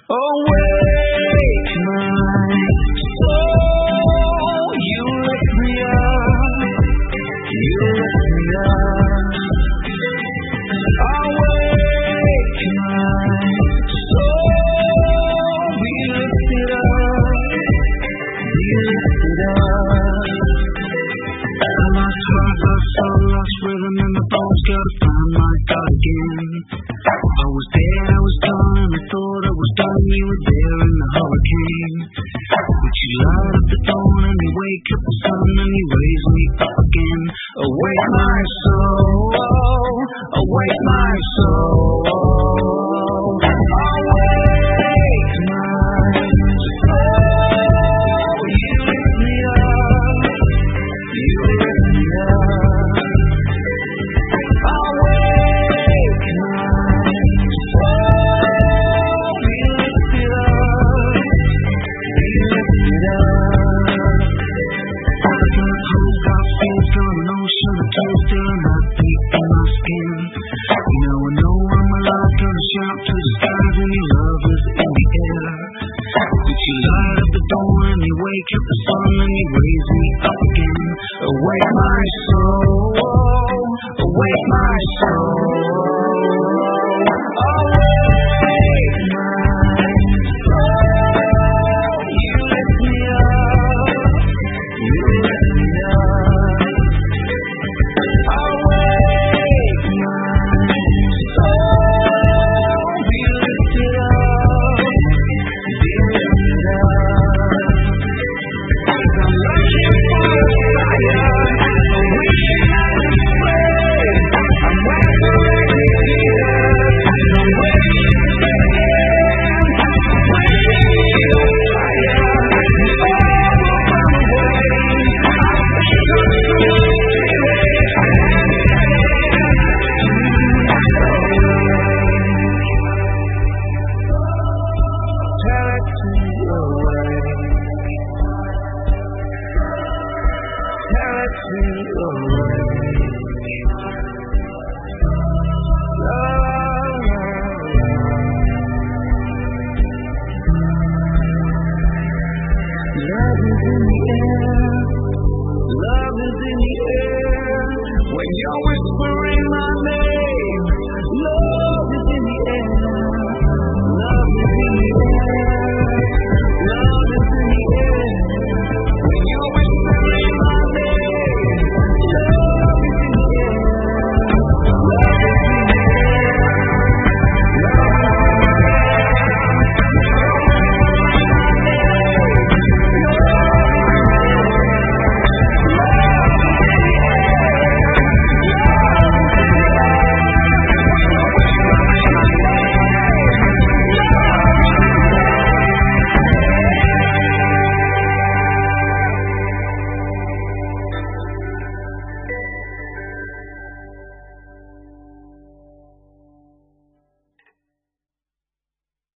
Awake my soul, you lift me up, you lift me up. Awake my soul, be lifted up, be lifted up. I lost heart, lost soul, lost rhythm, and my bones gotta find my God again. I was there, I was gone, and I thought I was done. You were there in the hurricane, but you light up the dawn and you wake up the sun and you raise me up again. Awake my soul, awake my soul, awake my soul. You lift me up, you lift me up. Awake my soul, be lifted up, be lifted up. I got hope, got faith, got an ocean of tears staring at deep in my skin. Now I know I'm alive, gonna shout to the skies and your love is in the air. But you light up the dawn and you wake up the sun and you raise me up again. Awake my soul.